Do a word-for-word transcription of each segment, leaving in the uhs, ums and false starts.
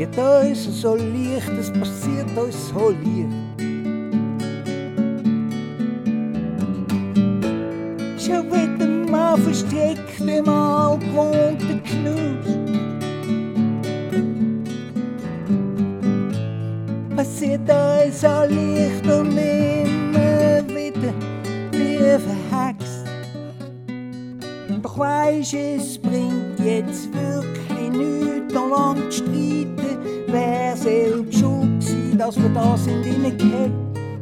passiert uns so leicht, es passiert uns so leicht. Schon wieder mal verstrickt im altgewohnten Genuss. Passiert uns so leicht und immer wieder wie verhext. Doch weisst, es bringt jetzt wirklich nichts, noch lang zu streiten. Wer selbst schuld gewesen, dass wir da sind reingehängt?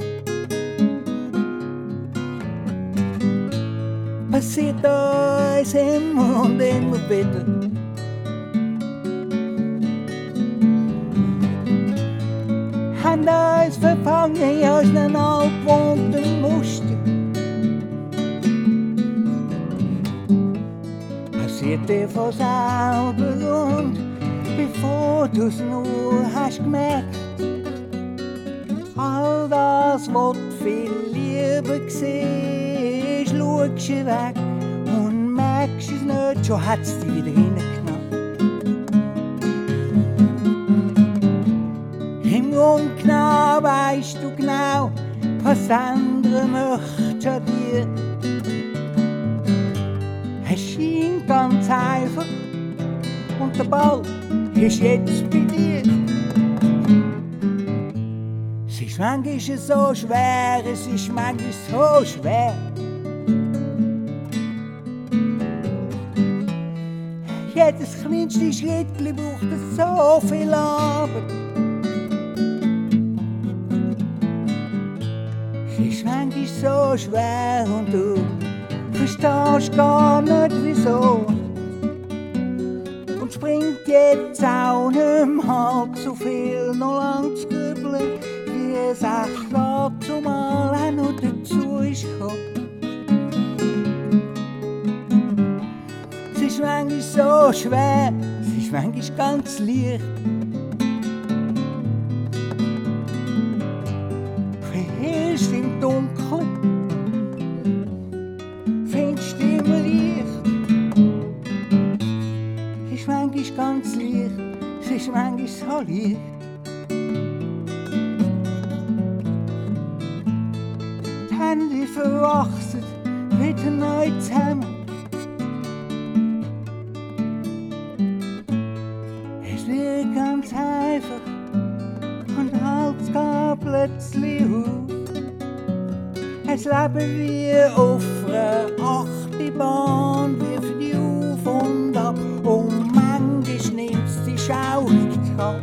Passiert uns immer und immer wieder. Haben uns verfangen aus einem altgewohnten Muster. Passiert dir von selber und bevor du's nur hast gemerkt. All das, was du viel lieber siehst, schaust du weg und merkst es nicht, schon hat's dich wieder reingeknallt. Im Grunde genau weisst du genau, was andere möchten an dir. Es scheint ganz einfach und der Ball ist jetzt bei dir. Es ist manchmal so schwer, es ist manchmal so schwer. Jedes kleinste Schrittchen braucht so viel Arbeit. Es ist manchmal so schwer und du verstehst gar nicht wieso. Und springt jetzt auch nicht halb so viel noch lang zu grübeln, wie es echt dazu mal auch noch dazu ist gekommen. Es ist manchmal so schwer, es ist manchmal ganz leicht. Verheerst im Dunkeln, findest immer Licht. Es ist manchmal ganz leicht, es ist manchmal so leicht. Die Hände verwachsen wieder neu zusammen. Es wird ganz einfach und alles geht plötzlich auf. Es leben wie auf einer Achterbahn, wirft die auf und ab und manchmal nimmt es die Schaurig ab.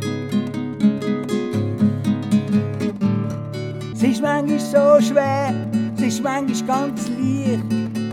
Es ist manchmal so schwer, es ist manchmal ganz leicht.